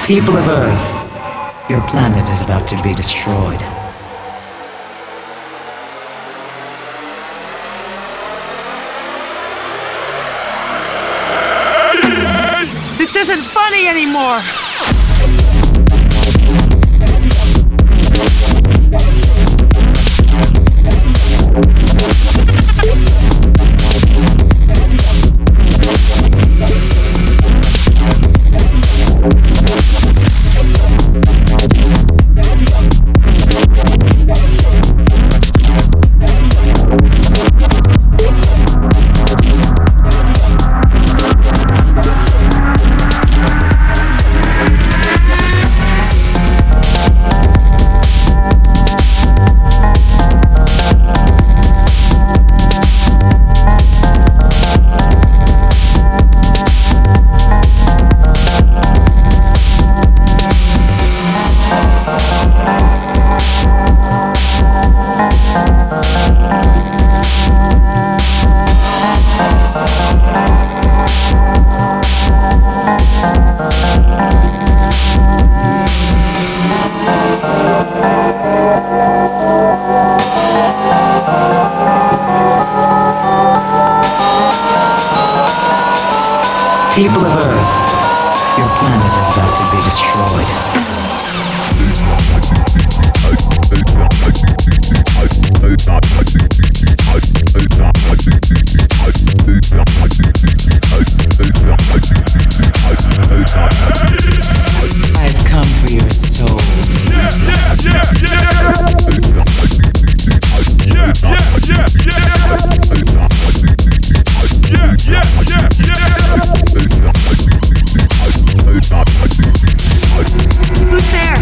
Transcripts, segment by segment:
People of Earth, your planet is about to be destroyed. This isn't funny anymore! People of Earth, your planet is about to be destroyed. I've come for your souls. Who's there?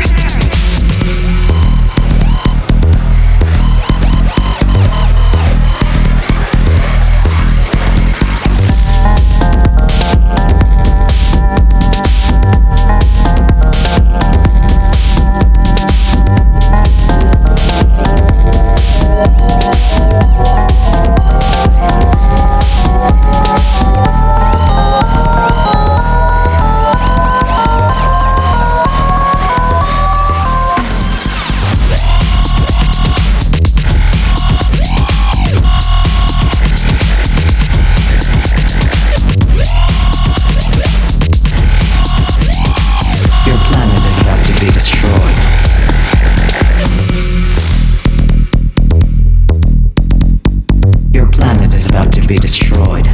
Your planet is about to be destroyed.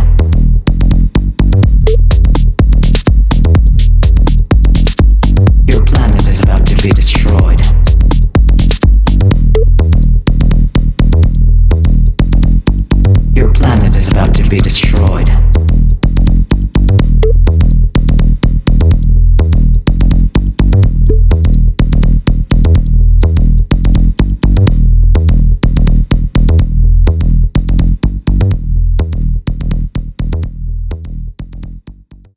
Your planet is about to be destroyed. Your planet is about to be destroyed.